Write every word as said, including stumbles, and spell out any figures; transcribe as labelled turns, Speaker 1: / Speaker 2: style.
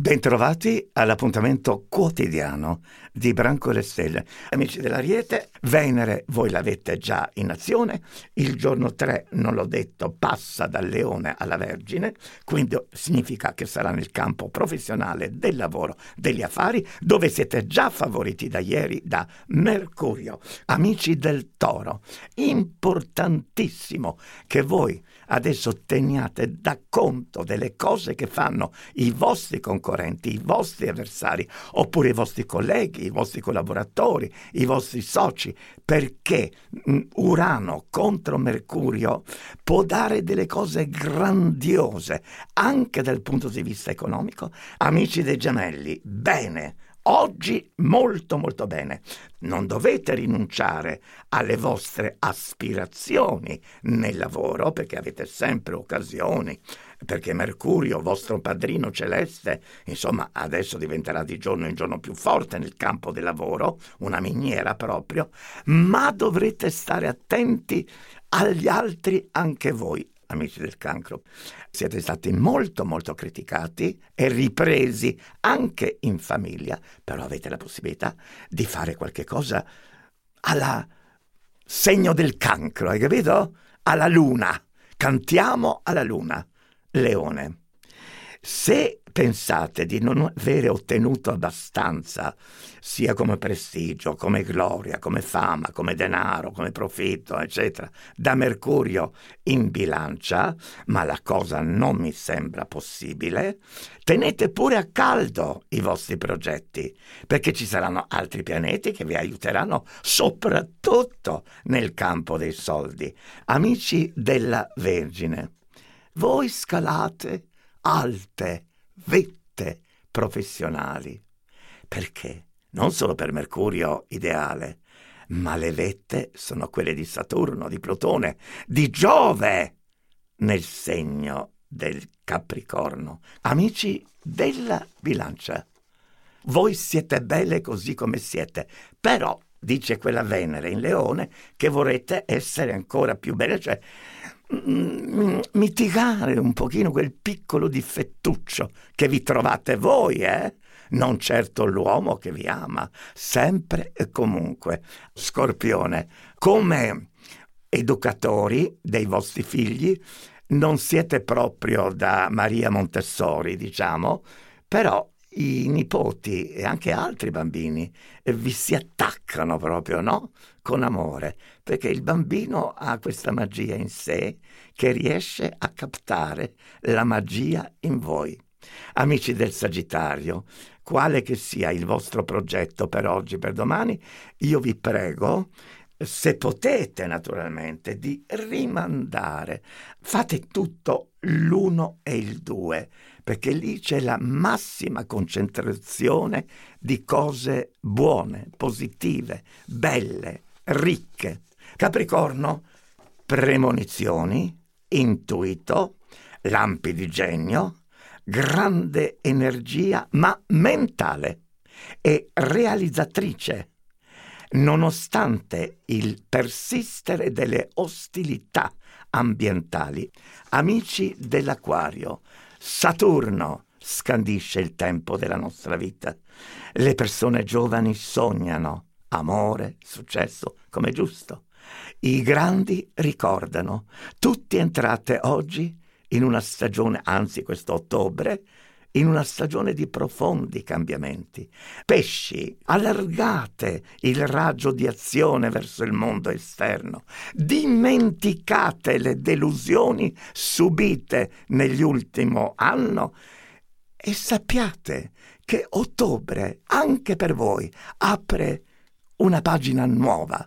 Speaker 1: Bentrovati all'appuntamento quotidiano di Branco le Stelle. Amici dell'Ariete, Venere voi l'avete già in azione, il giorno tre, non l'ho detto, passa dal Leone alla Vergine, quindi significa che sarà nel campo professionale, del lavoro, degli affari, dove siete già favoriti da ieri da Mercurio. Amici del Toro, importantissimo che voi adesso teniate da conto delle cose che fanno i vostri concorrenti, i vostri avversari, oppure i vostri colleghi, i vostri collaboratori, i vostri soci, perché Urano contro Mercurio può dare delle cose grandiose, anche dal punto di vista economico. Amici dei Gemelli, bene! Oggi molto molto bene, non dovete rinunciare alle vostre aspirazioni nel lavoro perché avete sempre occasioni, perché Mercurio, vostro padrino celeste, insomma adesso diventerà di giorno in giorno più forte nel campo del lavoro, una miniera proprio, ma dovrete stare attenti agli altri anche voi. Amici del Cancro, siete stati molto molto criticati e ripresi anche in famiglia, però avete la possibilità di fare qualche cosa alla segno del Cancro, hai capito? Alla luna, cantiamo alla luna. Leone, se pensate di non avere ottenuto abbastanza, sia come prestigio, come gloria, come fama, come denaro, come profitto, eccetera, da Mercurio in Bilancia, ma la cosa non mi sembra possibile, tenete pure a caldo i vostri progetti, perché ci saranno altri pianeti che vi aiuteranno soprattutto nel campo dei soldi. Amici della Vergine, voi scalate alte vette professionali, perché non solo per Mercurio ideale, ma le vette sono quelle di Saturno, di Plutone, di Giove nel segno del Capricorno. Amici della Bilancia, voi siete belle così come siete, però dice quella Venere in Leone che vorrete essere ancora più belle, cioè mitigare un pochino quel piccolo difettuccio che vi trovate voi, eh? Non certo l'uomo che vi ama, sempre e comunque. Scorpione, come educatori dei vostri figli non siete proprio da Maria Montessori, diciamo, però i nipoti e anche altri bambini vi si attaccano proprio, no? Con amore, perché il bambino ha questa magia in sé che riesce a captare la magia in voi. Amici del Sagittario, quale che sia il vostro progetto per oggi, per domani, io vi prego, se potete naturalmente, di rimandare. Fate tutto l'uno e il due, perché lì c'è la massima concentrazione di cose buone, positive, belle, ricche. Capricorno, premonizioni, intuito, lampi di genio, grande energia, ma mentale e realizzatrice, nonostante il persistere delle ostilità ambientali. Amici dell'Acquario, Saturno scandisce il tempo della nostra vita. Le persone giovani sognano amore, successo, come è giusto. I grandi ricordano. Tutti entrate oggi in una stagione, anzi questo ottobre, in una stagione di profondi cambiamenti. Pesci, allargate il raggio di azione verso il mondo esterno. Dimenticate le delusioni subite nell'ultimo anno e sappiate che ottobre, anche per voi, apre una pagina nuova.